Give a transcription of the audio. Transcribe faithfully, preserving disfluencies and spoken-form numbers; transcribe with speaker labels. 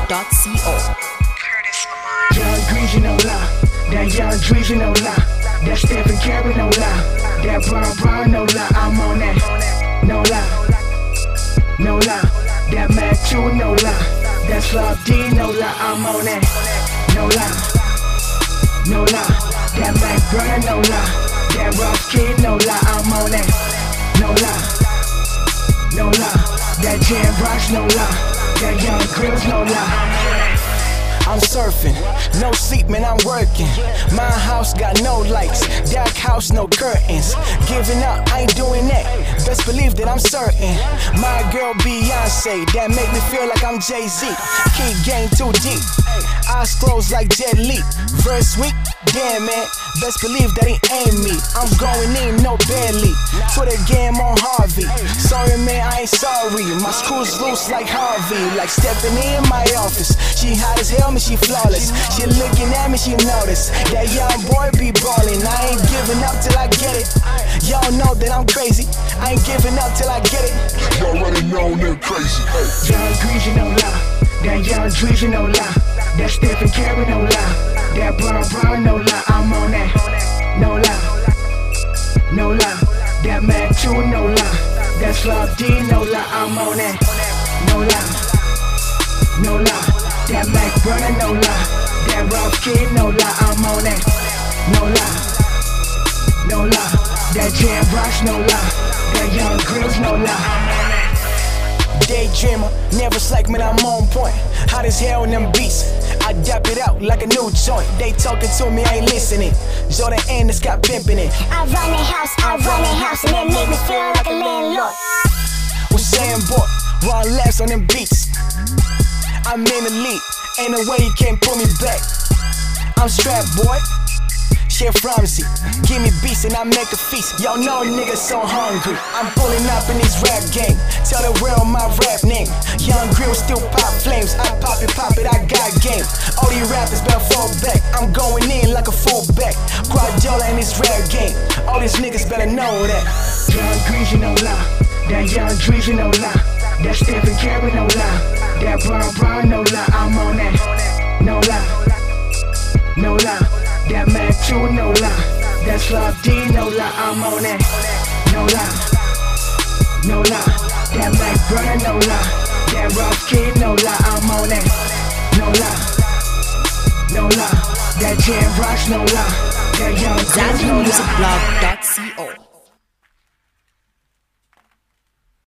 Speaker 1: dot co.
Speaker 2: Young Greasy, no lie. That Young Dreezy, no lie. That Stephen Curry, no lie. That Brown Brown, no lie. I'm on that. No lie. No lie. That Mac two, no lie. That Slug D, no lie. I'm on that. No lie. No lie. That Mac Burner, no lie. That Rough Kid, no lie. I'm on that. No lie. No lie. That Jam Rocks, no lie. That Young Grills, no lie.
Speaker 3: I'm surfing, no sleep, man, I'm working. My house got no lights, dark house, no curtains. Giving up, I ain't doing that. Best believe that I'm certain. My girl Beyonce, that make me feel like I'm Jay-Z. Key game too deep, eyes closed like Jet Li. Verse weak, damn man, best believe that he ain't me. I'm going in, no barely. Twitter game on Harvey. Sorry man, I ain't sorry. My screws loose like Harvey. Like stepping in my office. She hot as hell, man, she flawless. She looking at me, she notice that young boy be ballin'. I ain't giving up till I get it. Y'all know that I'm crazy. I ain't giving up till I get it.
Speaker 4: Y'all already know they're crazy. Hey.
Speaker 2: Young Greasy, no lie. That Young Dreezy, no lie. That Stephen Curry, no lie. That Brown Brown, no lie. I'm on that. No lie. No lie. That Mac two, no lie. That Slug D, no lie. I'm on that. No lie. No lie. That Mac Burner, no lie. That Rough Kid, no lie. I'm on that. No lie. No lie. That Jam Rocks, no lie. That Young Grills, no lie.
Speaker 3: Daydreamer, never slack, man, I'm on point. Hot as hell in them beats, I dap it out like a new joint. They talking to me, I ain't listening. Jordan Anderson got pimpin' it.
Speaker 5: I run the house, I run the house, and it make me feel like a landlord.
Speaker 3: Was saying, boy, run laps on them beats. I'm in the league, ain't no way you can't pull me back. I'm strapped, boy. Chef Ramsey, give me beats and I make a feast. Y'all know niggas so hungry. I'm pulling up in this rap game. Tell the world my rap name. Young Grill still pop flames. I pop it, pop it, I got game. All these rappers better fall back. I'm going in like a fullback. Guardiola in this rap game. All these niggas better know that.
Speaker 2: Young Greasy, no lie. That Young Dreezy, no lie. That Stephen Curry, no lie. That Brown Brown, no lie. I'm on that. No lie. No lie. That Mac two, no lie. That Slug D, no lie. I'm on that. No lie. No lie. That Mac Burner, no lie. That Rough Kid, no lie. I'm on that. No lie. No lie. That Jam Rocks, no lie. That Young Grills, no lie.
Speaker 1: Zambia music blog dot co.